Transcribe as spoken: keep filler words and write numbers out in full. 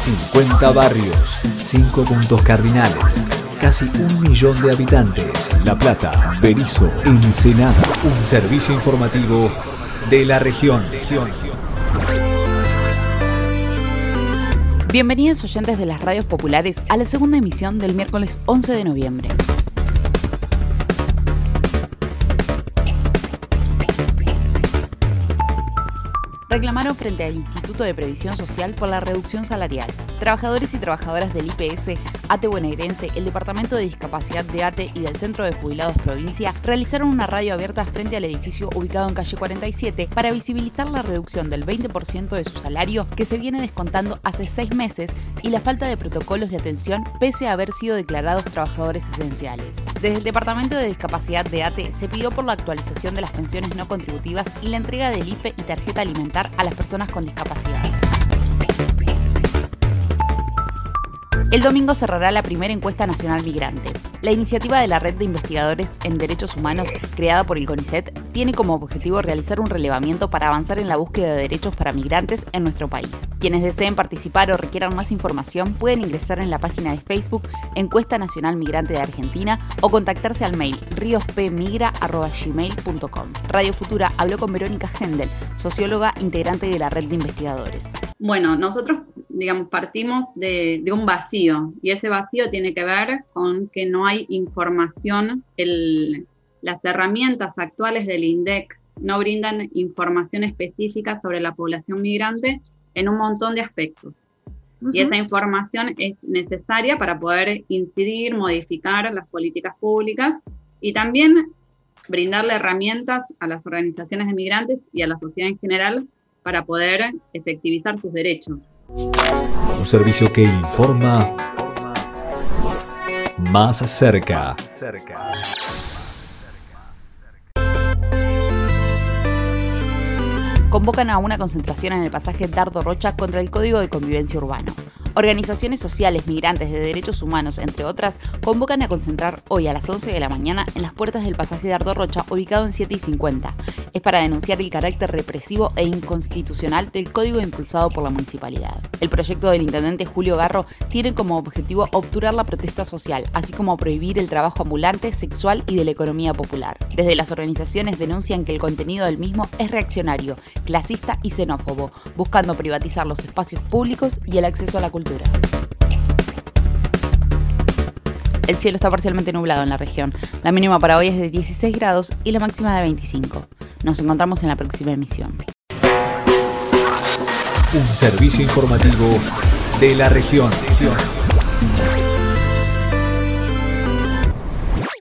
cincuenta barrios, cinco puntos cardinales, casi un millón de habitantes. La Plata, Berisso, Ensenada. Un servicio informativo de la región. Bienvenidos oyentes de las radios populares a la segunda emisión del miércoles once de noviembre. Reclamaron frente al Instituto de Previsión Social por la reducción salarial. Trabajadores y trabajadoras del I P S, ATE Bonaerense, el Departamento de Discapacidad de ATE y del Centro de Jubilados Provincia realizaron una radio abierta frente al edificio ubicado en calle cuarenta y siete para visibilizar la reducción del veinte por ciento de su salario que se viene descontando hace seis meses y la falta de protocolos de atención pese a haber sido declarados trabajadores esenciales. Desde el Departamento de Discapacidad de ATE se pidió por la actualización de las pensiones no contributivas y la entrega del I F E y tarjeta alimentar a las personas con discapacidad. El domingo cerrará la primera encuesta nacional migrante. La iniciativa de la Red de Investigadores en Derechos Humanos, creada por el CONICET, tiene como objetivo realizar un relevamiento para avanzar en la búsqueda de derechos para migrantes en nuestro país. Quienes deseen participar o requieran más información pueden ingresar en la página de Facebook Encuesta Nacional Migrante de Argentina o contactarse al mail riospmigra arroba gmail punto com. Radio Futura habló con Verónica Hendel, socióloga integrante de la Red de Investigadores. Bueno, nosotros, digamos, partimos de, de un vacío, y ese vacío tiene que ver con que no hay información. El, las herramientas actuales del INDEC no brindan información específica sobre la población migrante en un montón de aspectos. Uh-huh. Y esa información es necesaria para poder incidir, modificar las políticas públicas y también brindarle herramientas a las organizaciones de migrantes y a la sociedad en general para poder efectivizar sus derechos. Un servicio que informa más cerca. Convocan a una concentración en el pasaje Dardo Rocha contra el Código de Convivencia Urbano. Organizaciones sociales, migrantes de derechos humanos, entre otras, convocan a concentrar hoy a las once de la mañana en las puertas del pasaje Dardo Rocha, ubicado en siete y cincuenta. Es para denunciar el carácter represivo e inconstitucional del código impulsado por la municipalidad. El proyecto del intendente Julio Garro tiene como objetivo obturar la protesta social, así como prohibir el trabajo ambulante, sexual y de la economía popular. Desde las organizaciones denuncian que el contenido del mismo es reaccionario, clasista y xenófobo, buscando privatizar los espacios públicos y el acceso a la cultura. El cielo está parcialmente nublado en la región. La mínima para hoy es de dieciséis grados y la máxima de veinticinco. Nos encontramos en la próxima emisión. Un servicio informativo de la región.